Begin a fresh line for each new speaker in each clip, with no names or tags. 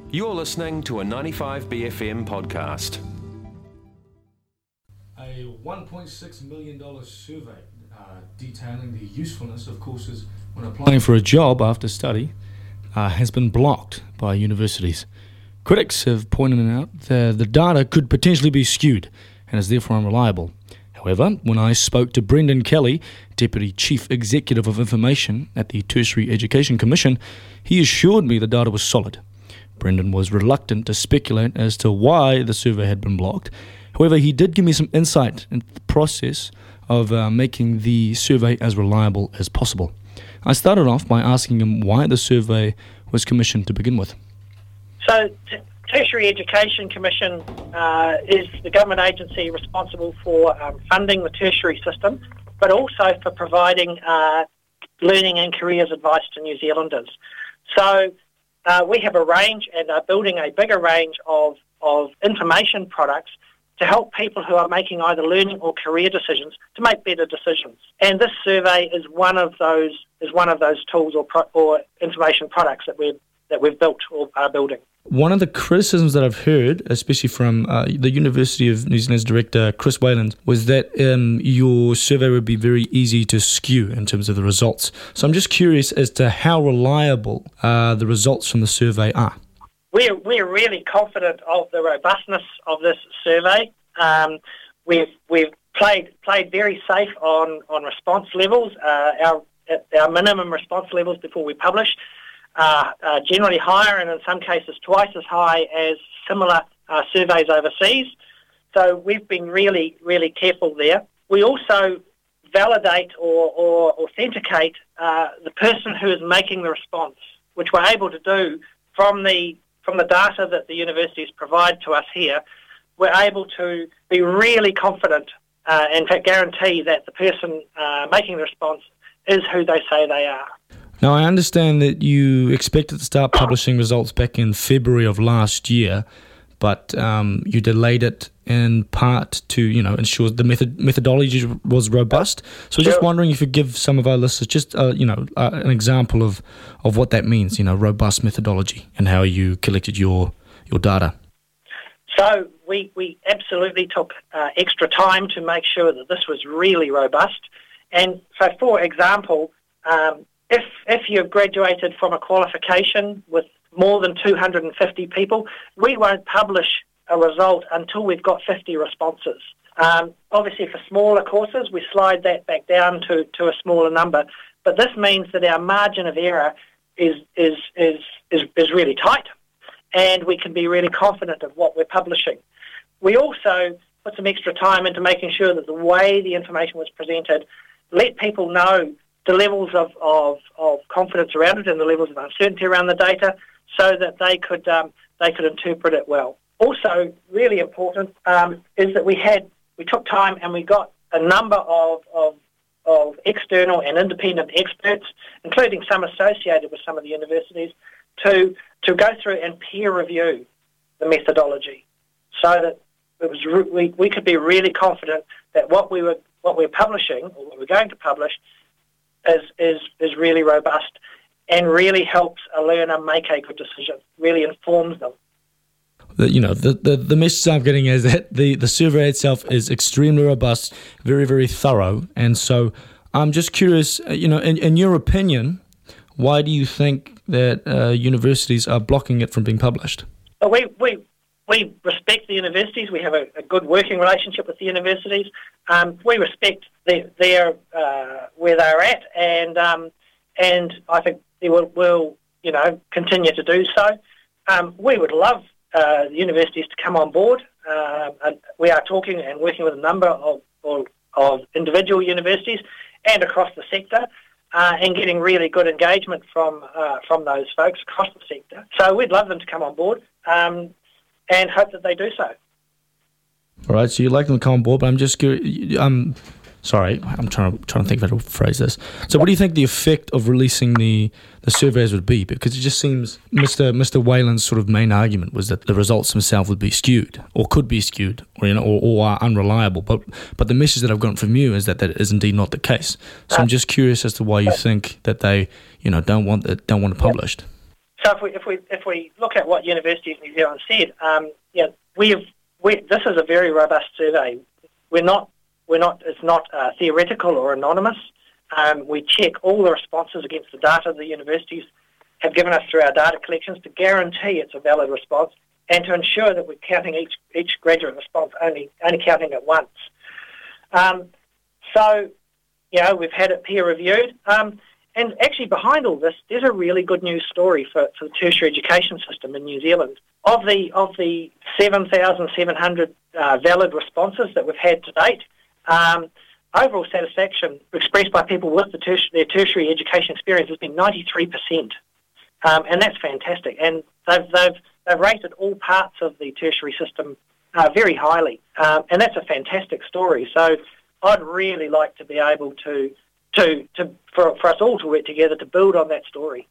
You're listening to a 95BFM podcast.
A $1.6 million survey detailing the usefulness of courses when applying for a job after study has been blocked by universities. Critics have pointed out that the data could potentially be skewed and is therefore unreliable. However, when I spoke to Brendan Kelly, Deputy Chief Executive of Information at the Tertiary Education Commission, he assured me the data was solid. Brendan was reluctant to speculate as to why the survey had been blocked. However, he did give me some insight into the process of making the survey as reliable as possible. I started off by asking him why the survey was commissioned to begin with.
So, Tertiary Education Commission is the government agency responsible for funding the tertiary system, but also for providing learning and careers advice to New Zealanders. So, we have a range and are building a bigger range of information products to help people who are making either learning or career decisions to make better decisions. And this survey is one of those tools or information products that we've built or are building.
One of the criticisms that I've heard, especially from the University of New Zealand's director, Chris Wayland, was that your survey would be very easy to skew in terms of the results. So I'm just curious as to how reliable the results from the survey are.
We're really confident of the robustness of this survey. We've played very safe on response levels. Our minimum response levels before we publish generally higher and in some cases twice as high as similar surveys overseas. So we've been really, really careful there. We also validate or authenticate the person who is making the response, which we're able to do from the data that the universities provide to us here. We're able to be really confident, in fact guarantee that the person making the response is who they say they are.
Now, I understand that you expected to start publishing results back in February of last year, but you delayed it in part to, ensure the methodology was robust. So just wondering if you could give some of our listeners just, an example of what that means, robust methodology and how you collected your data.
So we absolutely took extra time to make sure that this was really robust. And so, for example, if you've graduated from a qualification with more than 250 people, we won't publish a result until we've got 50 responses. Obviously, for smaller courses, we slide that back down to a smaller number. But this means that our margin of error is really tight, and we can be really confident of what we're publishing. We also put some extra time into making sure that the way the information was presented let people know the levels of confidence around it and the levels of uncertainty around the data so that they could interpret it well. Also, really important is that we took time and we got a number of external and independent experts, including some associated with some of the universities, to go through and peer review the methodology so that we could be really confident that what we're publishing or what we're going to publish is really robust and really helps a learner make a good decision, really informs them.
The message I'm getting is that the survey itself is extremely robust, very, very thorough. And so I'm just curious, in your opinion, why do you think that universities are blocking it from being published?
Well, we respect the universities. We have a good working relationship with the universities. We respect their where they're at, and I think they will continue to do so. We would love the universities to come on board. We are talking and working with a number of individual universities and across the sector, and getting really good engagement from those folks across the sector. So we'd love them to come on board. And hope that they do so.
All right, so you'd like them to come on board, but I'm just curious. Sorry, I'm trying to think of how to phrase this. So, what do you think the effect of releasing the surveys would be? Because it just seems Mr. Wayland's sort of main argument was that the results themselves would be skewed, or could be skewed, or are unreliable. But the message that I've gotten from you is that is indeed not the case. So I'm just curious as to why you think that they don't want it published.
So if we look at what University of New Zealand said, this is a very robust survey. It's not theoretical or anonymous. We check all the responses against the data the universities have given us through our data collections to guarantee it's a valid response and to ensure that we're counting each graduate response only counting it once. We've had it peer reviewed. And actually behind all this, there's a really good news story for the tertiary education system in New Zealand. Of the 7,700 valid responses that we've had to date, overall satisfaction expressed by people with their tertiary education experience has been 93%. And that's fantastic. And they've rated all parts of the tertiary system very highly. And that's a fantastic story. So I'd really like to be able for us all to work together to build on that story.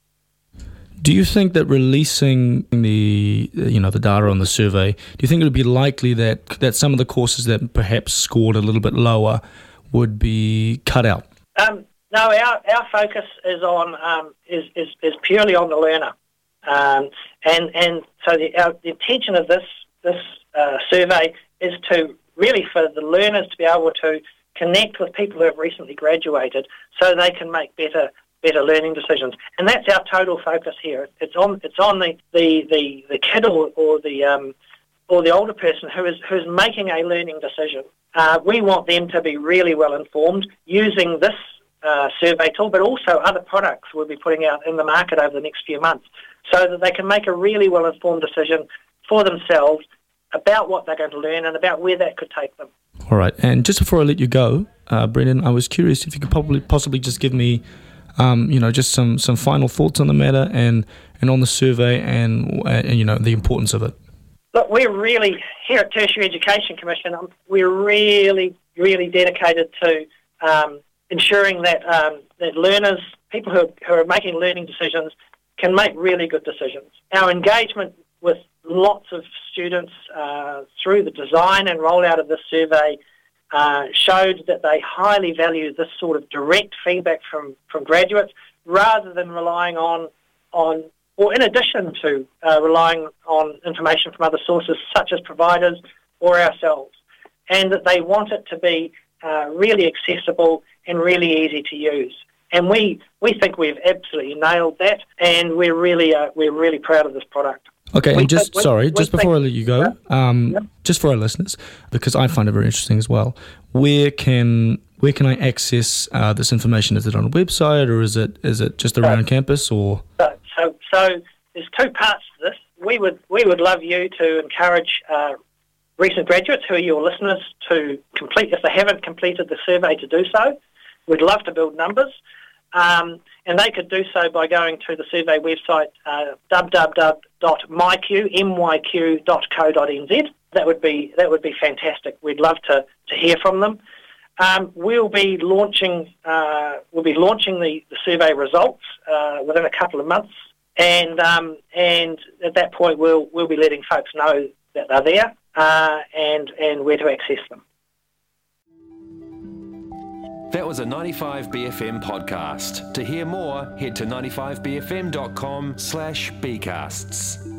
Do you think that releasing the data on the survey, do you think it would be likely that some of the courses that perhaps scored a little bit lower would be cut out?
No, our focus is on is purely on the learner, and so the intention of this survey is to really for the learners to be able to connect with people who have recently graduated so they can make better learning decisions. And that's our total focus here. It's on the kid or the older person who's making a learning decision. We want them to be really well informed using this survey tool, but also other products we'll be putting out in the market over the next few months so that they can make a really well informed decision for themselves about what they're going to learn and about where that could take them.
All right, and just before I let you go, Brendan, I was curious if you could possibly just give me, just some final thoughts on the matter and on the survey and the importance of it.
Look, we're really here at Tertiary Education Commission. We're really, really dedicated to ensuring that that learners, people who are making learning decisions, can make really good decisions. Our engagement with lots of students through the design and rollout of this survey showed that they highly value this sort of direct feedback from graduates rather than relying on or in addition to relying on information from other sources such as providers or ourselves, and that they want it to be really accessible and really easy to use. And we think we've absolutely nailed that, and we're really proud of this product.
Okay, and just before I let you go, just for our listeners, because I find it very interesting as well, where can I access this information? Is it on a website or is it just around campus or?
So there's two parts to this. We would love you to encourage recent graduates who are your listeners to complete, if they haven't completed the survey, to do so. We'd love to build numbers. And they could do so by going to the survey website, www.myq.co.nz. That would be fantastic. We'd love to hear from them. We'll be launching the survey results within a couple of months, and at that point we'll be letting folks know that they're there and where to access them.
That was a 95BFM podcast. To hear more, head to 95bfm.com/bcasts.